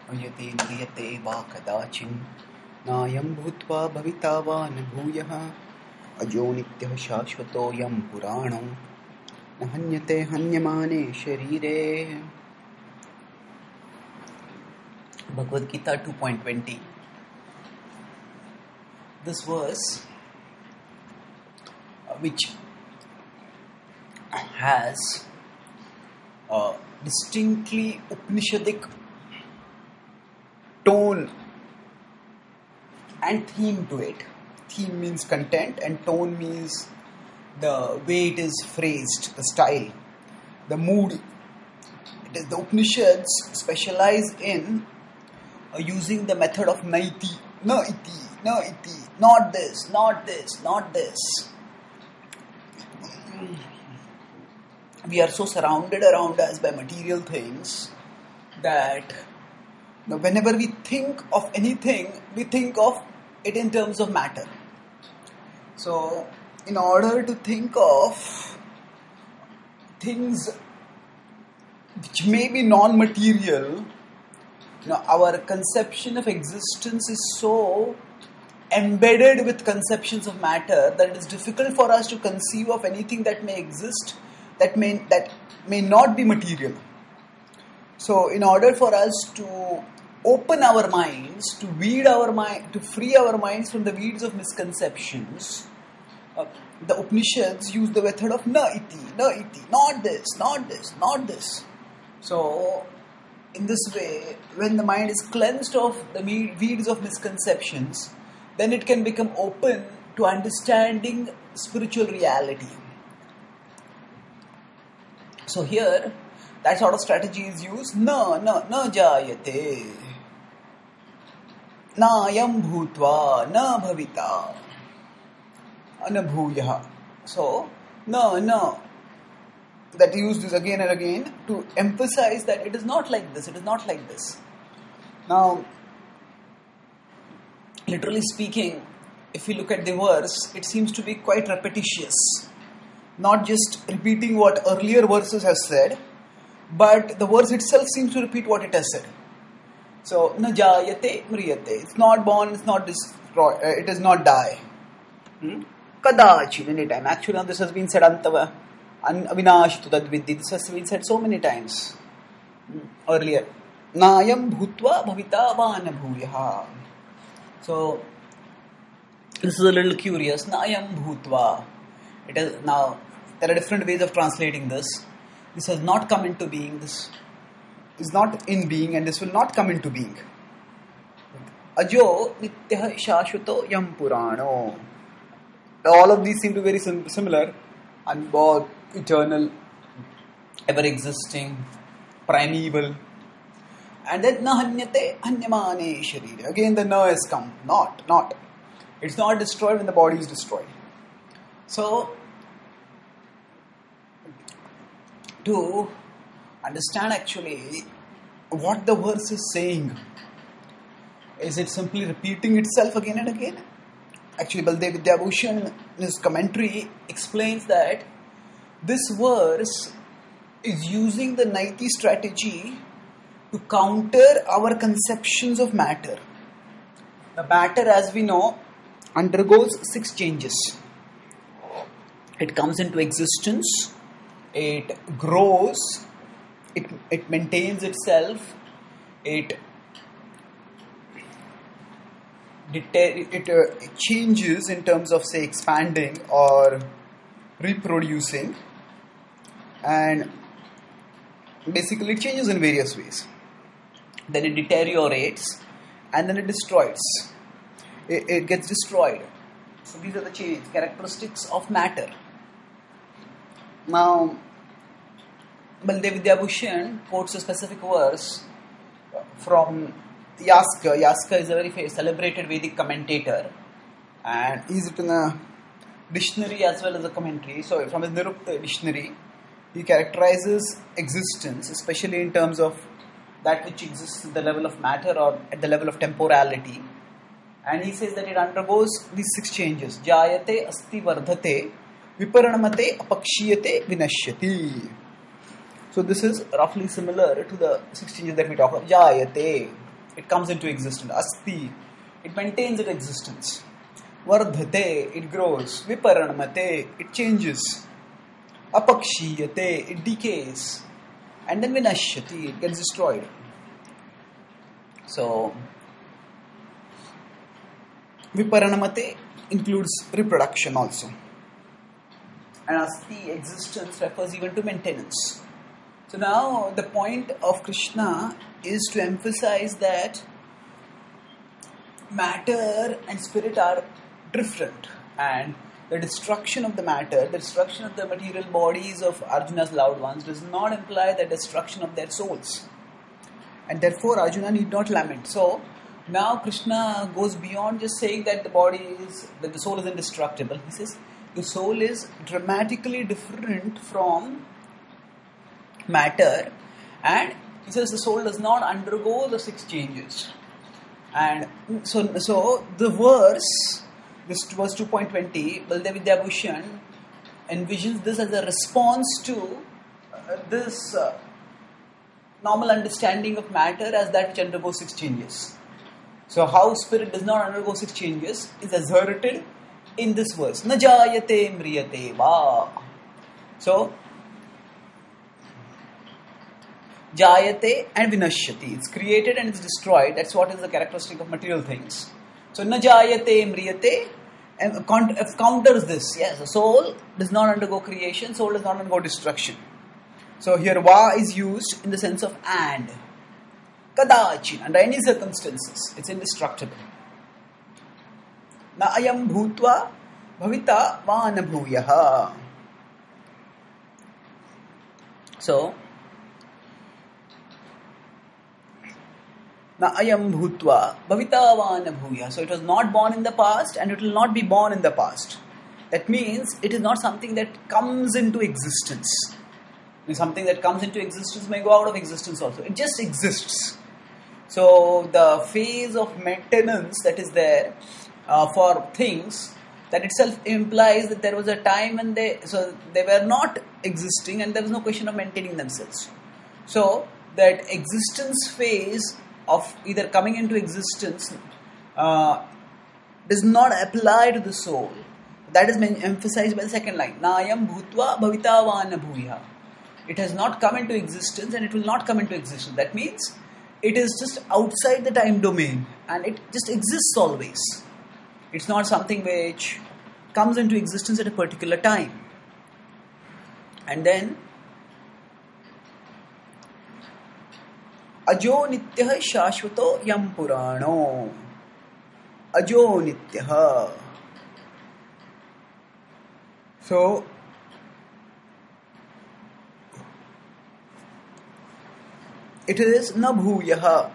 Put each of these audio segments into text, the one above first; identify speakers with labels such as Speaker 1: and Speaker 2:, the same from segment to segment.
Speaker 1: यते म्रियते वा कदाचिन् नायं भूत्वा भविता वा न भूयः अजो नित्यः शाश्वतोऽयं पुराणो न हन्यते हन्यमाने शरीरे. Bhagavad Gita 2.20. This verse, which has a distinctly Upanishadic tone and theme to it. Theme means content and tone means the way it is phrased, the style, the mood. It is the Upanishads specialize in using the method of naiti, na iti, not this, not this, not this. We are so surrounded around us by material things that whenever we think of anything, we think of it in terms of matter. So, in order to think of things which may be non-material, our conception of existence is so embedded with conceptions of matter that it is difficult for us to conceive of anything that may exist that may not be material. So, in order for us to open our minds, to free our minds from the weeds of misconceptions, the Upanishads use the method of na iti, not this, not this, not this. So, in this way, when the mind is cleansed of the weeds of misconceptions, then it can become open to understanding spiritual reality. So here, that sort of strategy is used. Na jayate, na yam bhutva, na bhavita, na bhuyaha. So, na. That used is again and again to emphasize that it is not like this, it is not like this. Now, literally speaking, if we look at the verse, it seems to be quite repetitious. Not just repeating what earlier verses have said, but the verse itself seems to repeat what it has said. So, na jayate mriyate. It's not born, it's not destroyed, it does not die. Kadachin, anytime. Actually, this has been said antava. Avinashitu tadviddi. This has been said so many times earlier. Nayam bhutva bhavita vana bhuyaha. So, this is a little curious. Nayam bhutva. It is now, there are different ways of translating this. This has not come into being. This is not in being and this will not come into being. Ajo nityah shashvato yam purano. All of these seem to be very similar. Unborn, eternal, ever-existing, primeval. And then na hanyate hanyamane sharira. Again the na has come. Not. It's not destroyed when the body is destroyed. So, to understand actually what the verse is saying, is it simply repeating itself again and again? Actually, Baldev Vidyabhushan in his commentary explains that this verse is using the Naiti strategy to counter our conceptions of matter. The matter, as we know, undergoes 6 changes. It comes into existence, it grows, it maintains itself, it changes in terms of, say, expanding or reproducing, and basically it changes in various ways. Then it deteriorates and then it destroys. It gets destroyed. So these are the characteristics of matter. Now, Baldev Vidyabhushan quotes a specific verse from Yaska. Yaska is a very celebrated Vedic commentator, and he's written a dictionary as well as a commentary. So from his Nirukta dictionary, he characterizes existence, especially in terms of that which exists at the level of matter or at the level of temporality. And he says that it undergoes these 6 changes. Jayate, asti, vardhate, viparanamate, apakshiyate, vinashyati. So this is roughly similar to the 6 changes that we talk about. Jayate. it comes into existence. Asti, it maintains its existence. Vardhate, it grows. Viparanamate, it changes. Apakshiyate, it decays. And then vinashyati, it gets destroyed. So, viparanamate includes reproduction also. And asti, existence, refers even to maintenance. So now the point of Krishna is to emphasize that matter and spirit are different, and the destruction of the matter, the destruction of the material bodies of Arjuna's loved ones does not imply the destruction of their souls. And therefore Arjuna need not lament. So now Krishna goes beyond just saying that the soul is indestructible. He says the soul is dramatically different from matter, and he says the soul does not undergo the 6 changes. And so the verse, this verse 2.20, Baldev Vidyabhushan envisions this as a response to this normal understanding of matter as that which undergoes 6 changes. So how spirit does not undergo 6 changes is asserted in this verse. Na jayate mriyate va. So jayate and vinashyati. It's created and it's destroyed. That's what is the characteristic of material things. So na jayate mriyate and counters this. Yes, the soul does not undergo creation, soul does not undergo destruction. So here va is used in the sense of and. Kadachin, under any circumstances, it's indestructible. Na ayam bhutva bhavita va na bhuyaha. So na ayam bhutva bhavita va na bhuyaha. So it was not born in the past and it will not be born in the past. That means it is not something that comes into existence. Something that comes into existence may go out of existence also. It just exists. So the phase of maintenance that is there for things, that itself implies that there was a time when they were not existing and there was no question of maintaining themselves. So that existence phase of either coming into existence does not apply to the soul. That is emphasized by the second line. Nayam bhutva bhavita va na bhuya. It has not come into existence and it will not come into existence. That means it is just outside the time domain and it just exists always. It's not something which comes into existence at a particular time. And then Ajo nityah shashvato yam purano. Ajo nityah. So it is na bhuyaha.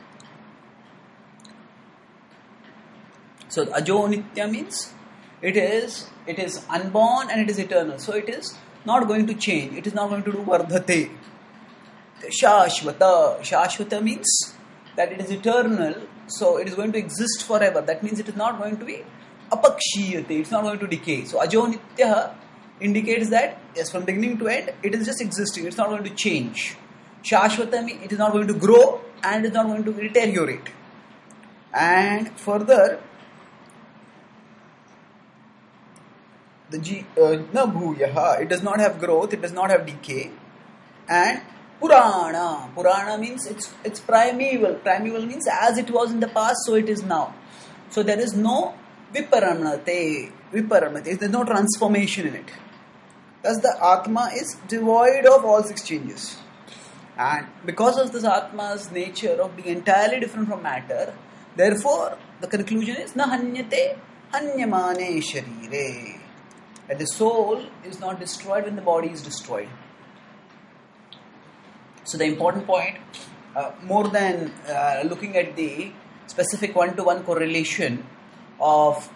Speaker 1: So ajo nitya means it is unborn and it is eternal. So it is not going to change. It is not going to do vardhate. Shashvata. Shashvata means that it is eternal. So it is going to exist forever. That means it is not going to be apakshiyate. It's not going to decay. So ajo nitya indicates that yes, from beginning to end, it is just existing. It's not going to change. Shashvata means it is not going to grow and it is not going to deteriorate. And further, the na bhuyaha, it does not have growth, it does not have decay. And purana. Purana means it's primeval. Primeval means as it was in the past, so it is now. So there is no viparamate. There is no transformation in it. Thus the Atma is devoid of all 6 changes. And because of this Atma's nature of being entirely different from matter, therefore the conclusion is na hanyate hanyamane sharire. That the soul is not destroyed when the body is destroyed. So the important point, more than looking at the specific one-to-one correlation of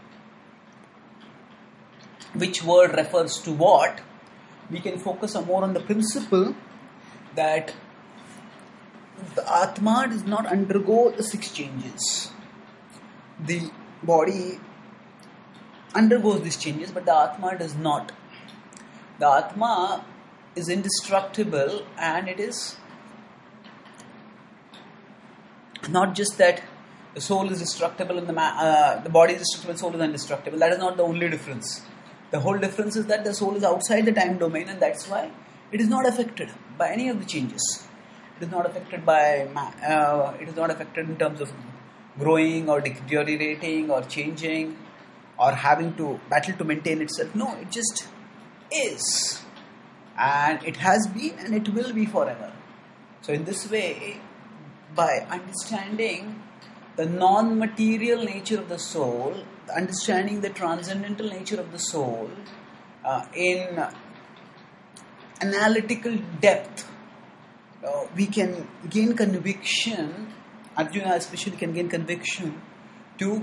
Speaker 1: which word refers to what, we can focus more on the principle that the Atma does not undergo the 6 changes. The body undergoes these changes, but the Atma does not. The Atma is indestructible and it is Not just that the soul is destructible and the body is destructible, soul is indestructible. That is not the only difference. The whole difference is that the soul is outside the time domain, and that's why it is not affected by any of the changes. It is not affected by. It is not affected in terms of growing or deteriorating or changing or having to battle to maintain itself. No, it just is, and it has been, and it will be forever. So, in this way, by understanding the non-material nature of the soul, understanding the transcendental nature of the soul in analytical depth, we can gain conviction. Arjuna especially can gain conviction to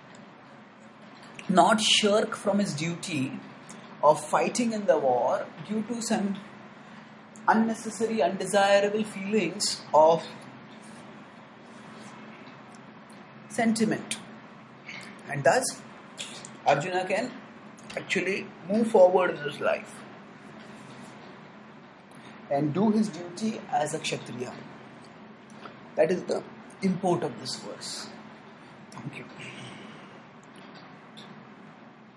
Speaker 1: not shirk from his duty of fighting in the war due to some unnecessary, undesirable feelings of sentiment. And thus, Arjuna can actually move forward in his life and do his duty as a Kshatriya. That is the import of this verse. Thank you.